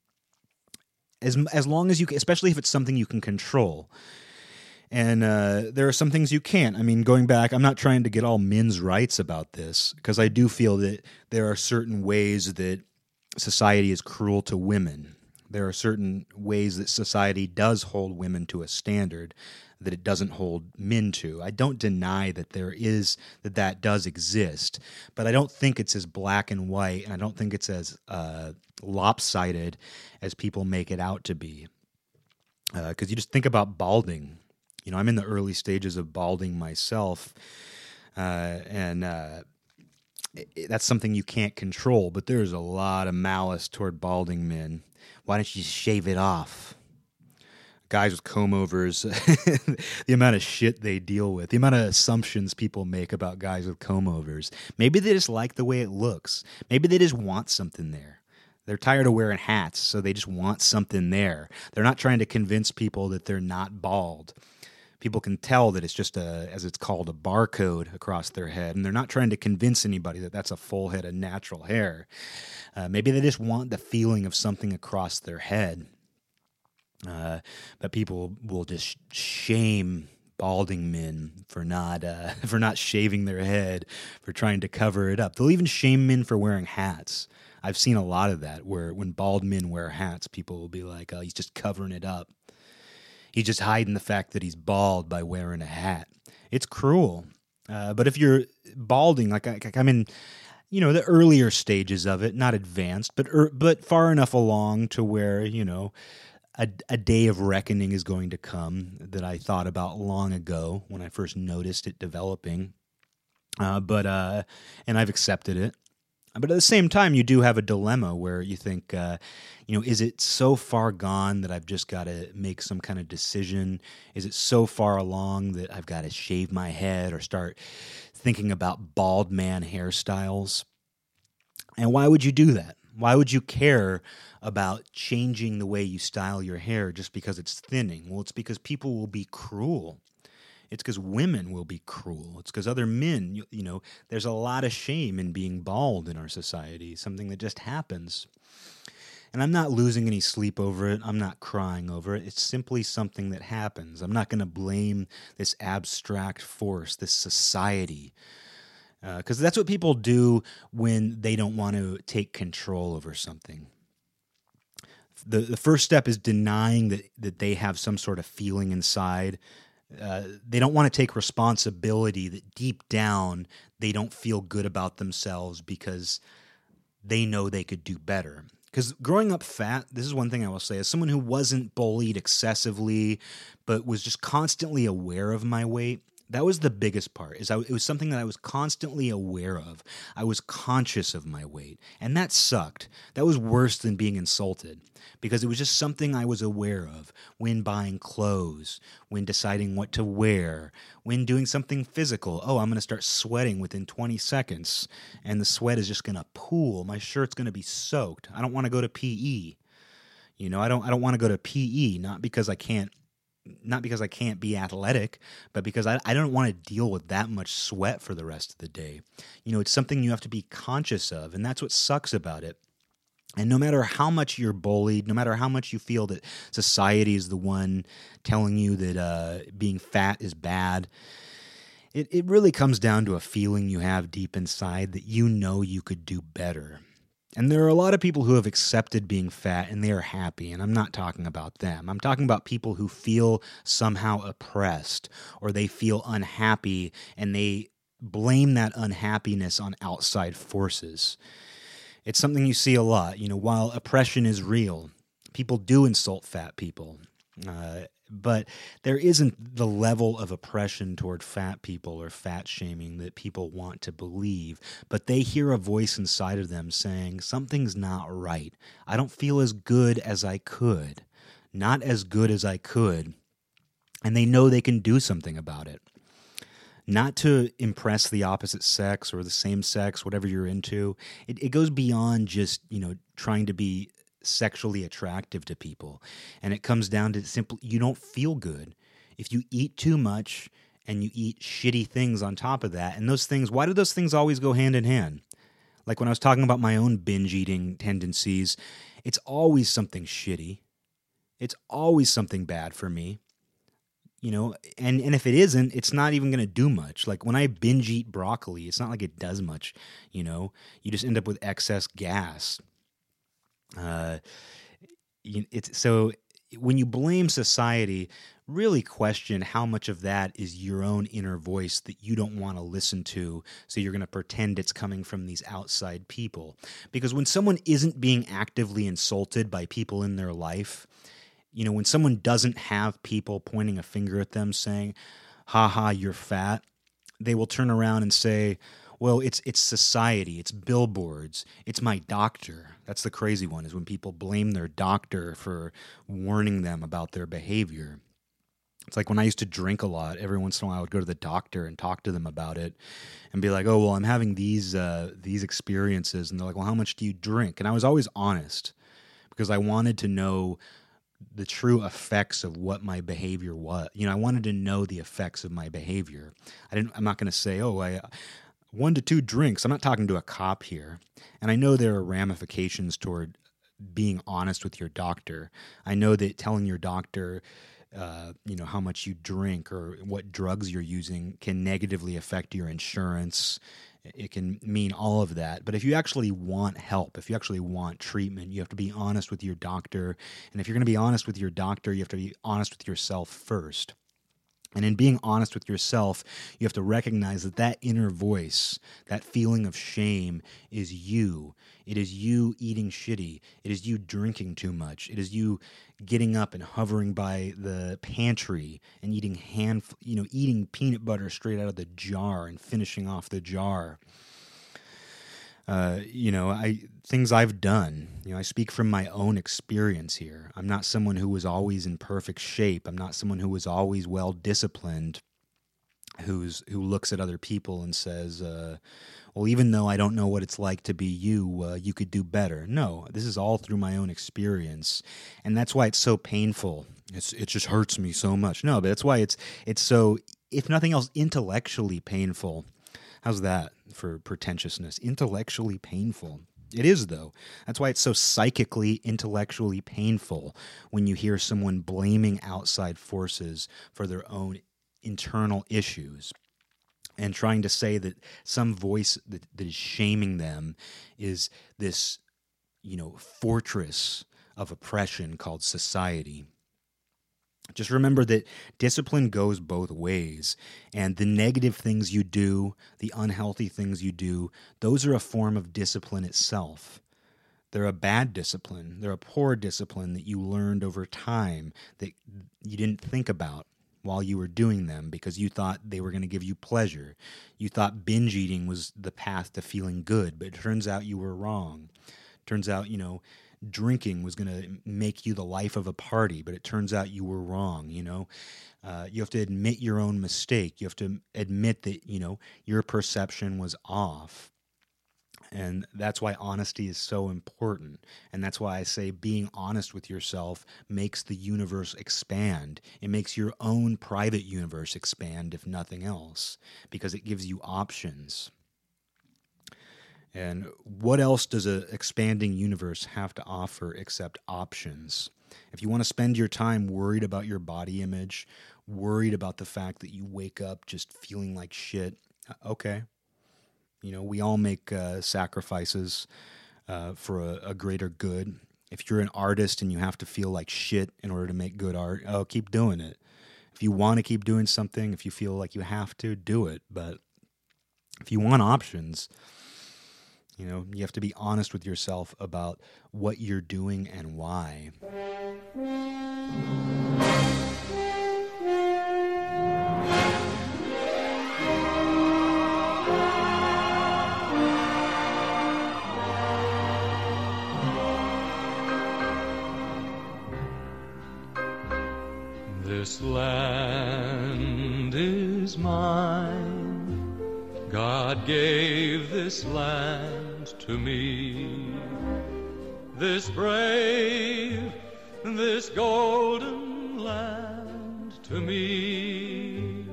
As long as you can, especially if it's something you can control. And there are some things you can't. I mean, going back, I'm not trying to get all men's rights about this, because I do feel that there are certain ways that society is cruel to women. There are certain ways that society does hold women to a standard that it doesn't hold men to. I don't deny that that does exist, but I don't think it's as black and white, and I don't think it's as lopsided as people make it out to be. Because you just think about balding. You know, I'm in the early stages of balding myself, and that's something you can't control, but there's a lot of malice toward balding men. Why don't you just shave it off? Guys with comb-overs, the amount of shit they deal with, the amount of assumptions people make about guys with comb-overs. Maybe they just like the way it looks. Maybe they just want something there. They're tired of wearing hats, so they just want something there. They're not trying to convince people that they're not bald. People can tell that it's just as it's called, a barcode across their head, and they're not trying to convince anybody that that's a full head of natural hair. Maybe they just want the feeling of something across their head. But people will just shame balding men for not shaving their head, for trying to cover it up. They'll even shame men for wearing hats. I've seen a lot of that, where when bald men wear hats, people will be like, "Oh, he's just covering it up. He's just hiding the fact that he's bald by wearing a hat." It's cruel. But if you're balding, like I'm in, you know, the earlier stages of it, not advanced, but far enough along to where, you know, a day of reckoning is going to come that I thought about long ago when I first noticed it developing. And I've accepted it. But at the same time, you do have a dilemma where you think, is it so far gone that I've just got to make some kind of decision? Is it so far along that I've got to shave my head or start thinking about bald man hairstyles? And why would you do that? Why would you care about changing the way you style your hair just because it's thinning? Well, it's because people will be cruel. It's because women will be cruel. It's because other men, you know, there's a lot of shame in being bald in our society, something that just happens. And I'm not losing any sleep over it. I'm not crying over it. It's simply something that happens. I'm not going to blame this abstract force, this society, because that's what people do when they don't want to take control over something. The first step is denying that they have some sort of feeling inside. They don't want to take responsibility that deep down they don't feel good about themselves because they know they could do better. Because growing up fat, this is one thing I will say, as someone who wasn't bullied excessively, but was just constantly aware of my weight, that was the biggest part. It was something that I was constantly aware of. I was conscious of my weight, and that sucked. That was worse than being insulted, because it was just something I was aware of when buying clothes, when deciding what to wear, when doing something physical. Oh, I'm going to start sweating within 20 seconds, and the sweat is just going to pool. My shirt's going to be soaked. I don't want to go to PE. I don't want to go to PE, not because I can't be athletic, but because I don't want to deal with that much sweat for the rest of the day. It's something you have to be conscious of, and that's what sucks about it. And no matter how much you're bullied, no matter how much you feel that society is the one telling you that being fat is bad, it really comes down to a feeling you have deep inside that you could do better. And there are a lot of people who have accepted being fat and they are happy, and I'm not talking about them. I'm talking about people who feel somehow oppressed or they feel unhappy and they blame that unhappiness on outside forces. It's something you see a lot. While oppression is real, people do insult fat people. But there isn't the level of oppression toward fat people or fat shaming that people want to believe. But they hear a voice inside of them saying, something's not right. I don't feel as good as I could. Not as good as I could. And they know they can do something about it. Not to impress the opposite sex or the same sex, whatever you're into. It goes beyond just, trying to be sexually attractive to people. And it comes down to simply, you don't feel good. If you eat too much and you eat shitty things on top of that, and those things, why do those things always go hand in hand? Like when I was talking about my own binge eating tendencies, it's always something shitty. It's always something bad for me. And if it isn't, it's not even going to do much. Like when I binge eat broccoli, it's not like it does much, you just end up with excess gas. So when you blame society, really question how much of that is your own inner voice that you don't want to listen to, so you're going to pretend it's coming from these outside people. Because when someone isn't being actively insulted by people in their life, when someone doesn't have people pointing a finger at them saying, ha, you're fat, they will turn around and say, well, it's society, it's billboards, it's my doctor. That's the crazy one, is when people blame their doctor for warning them about their behavior. It's like when I used to drink a lot, every once in a while I would go to the doctor and talk to them about it and be like, oh, well, I'm having these experiences. And they're like, well, how much do you drink? And I was always honest because I wanted to know the true effects of what my behavior was. I wanted to know the effects of my behavior. I'm not going to say, 1 to 2 drinks. I'm not talking to a cop here. And I know there are ramifications toward being honest with your doctor. I know that telling your doctor, how much you drink or what drugs you're using can negatively affect your insurance. It can mean all of that. But if you actually want help, if you actually want treatment, you have to be honest with your doctor. And if you're going to be honest with your doctor, you have to be honest with yourself first. And in being honest with yourself, you have to recognize that inner voice, that feeling of shame is you. It is you eating shitty. It is you drinking too much. It is you getting up and hovering by the pantry and eating eating peanut butter straight out of the jar and finishing off the jar. Things I've done. I speak from my own experience here. I'm not someone who was always in perfect shape. I'm not someone who was always well disciplined, who looks at other people and says, well, even though I don't know what it's like to be you, you could do better. No, this is all through my own experience. And that's why it's so painful. It just hurts me so much. No, but that's why it's so, if nothing else, intellectually painful. How's that for pretentiousness? Intellectually painful. It is, though. That's why it's so psychically, intellectually painful when you hear someone blaming outside forces for their own internal issues and trying to say that some voice that is shaming them is this, fortress of oppression called society. Just remember that discipline goes both ways, and the negative things you do, the unhealthy things you do, those are a form of discipline itself. They're a bad discipline. They're a poor discipline that you learned over time that you didn't think about while you were doing them because you thought they were going to give you pleasure. You thought binge eating was the path to feeling good, but it turns out you were wrong. Turns out, drinking was going to make you the life of a party, but it turns out you were wrong. You have to admit your own mistake. You have to admit that, your perception was off. And that's why honesty is so important. And that's why I say being honest with yourself makes the universe expand. It makes your own private universe expand, if nothing else, because it gives you options. And what else does an expanding universe have to offer except options? If you want to spend your time worried about your body image, worried about the fact that you wake up just feeling like shit, okay. We all make sacrifices for a greater good. If you're an artist and you have to feel like shit in order to make good art, keep doing it. If you want to keep doing something, if you feel like you have to, do it. But if you want options, you have to be honest with yourself about what you're doing and why. This land is mine. God gave this land to me. This brave, this golden land to me.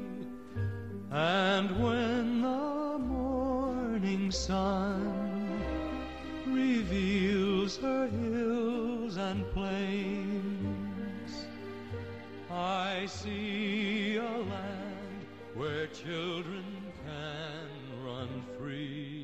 And when the morning sun reveals her hills and plains, I see a land where children can run free.